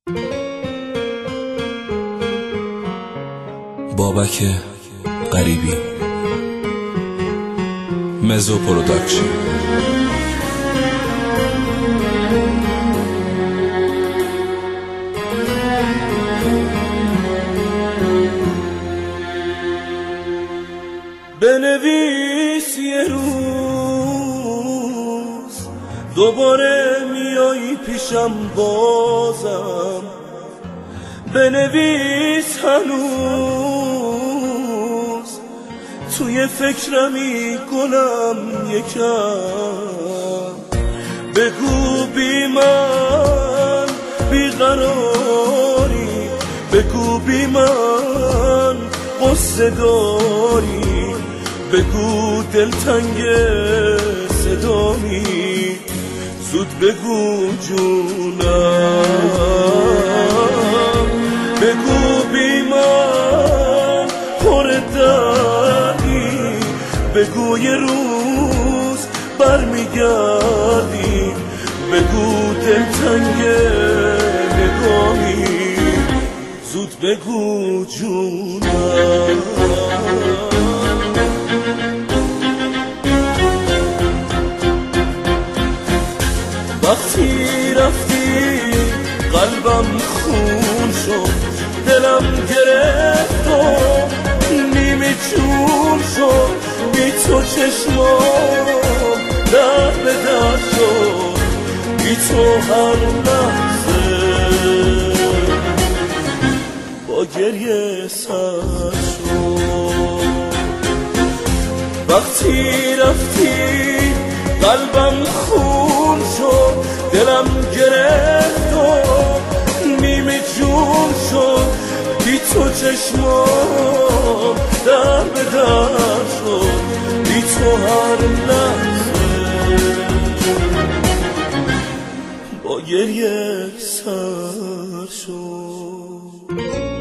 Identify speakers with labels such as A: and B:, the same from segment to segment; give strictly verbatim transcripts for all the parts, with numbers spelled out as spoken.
A: بابک غریبی، مزو پروداکشن.
B: بنویس یه روز دوباره میای پیشم بازم، بنویس هنوز توی فکرمی گلم یکم، بگو بی من بیقراری، بگو بی من قصه داری، بگو دلتنگ صدامی، زود بگو جونم، بگو بی من پر دردی، بگو یه روز برمیگردی، بگو دلتنگ نگامی، زود بگو جونم. وقتی رفتی قلبم خون شد، دلم گرفت و نیمه چون شد، بی تو چشمام در به در شد، بی تو هر لحظه با گریه سر شد. وقتی رفتی قلبم خون شد، دلم گرفت و نیمه جون شد، بی تو چشمام در به در شد، بی تو هر لحظه با گریه سر شد.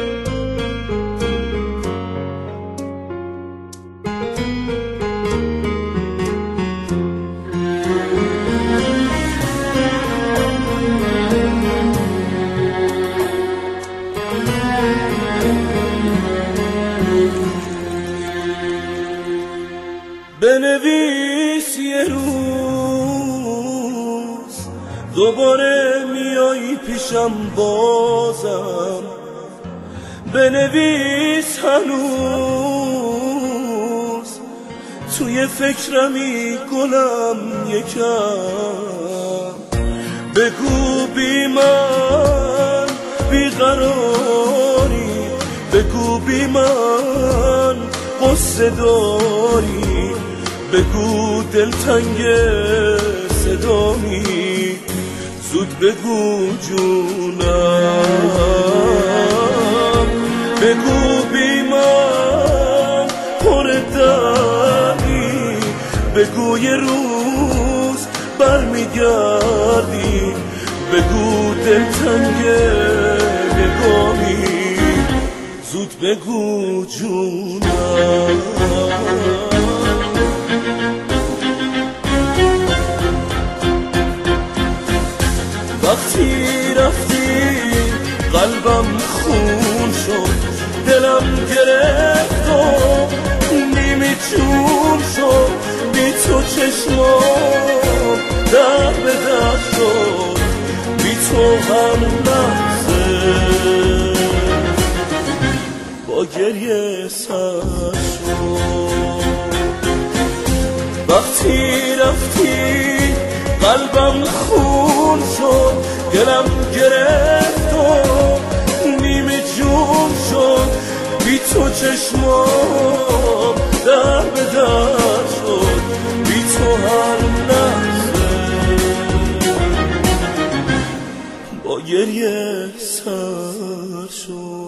B: بنویس یه روز دوباره میای پیشم بازم، بنویس هنوز توی فکرمی گلم یکم، بگو بی من بیقراری، بگو بی من قصه داری، بگو دلتنگ صدامی، زود بگو جونم، بگو بی من پر دردی، بگو یه روز برمیگردی، بگو دلتنگ نگامی، زود بگو جونم. وقتی رفتی قلبم خون شد، دلم گرفت و نیمه چون شد، بی تو چشمام در به در شد، بی تو هر لحظه با گریه سر شد. وقتی رفتی قلبم خون شد، دلم گرفت و نیمه جون شد، بی تو چشمام در به در شد، بی تو هر لحظه با گریه سر شد.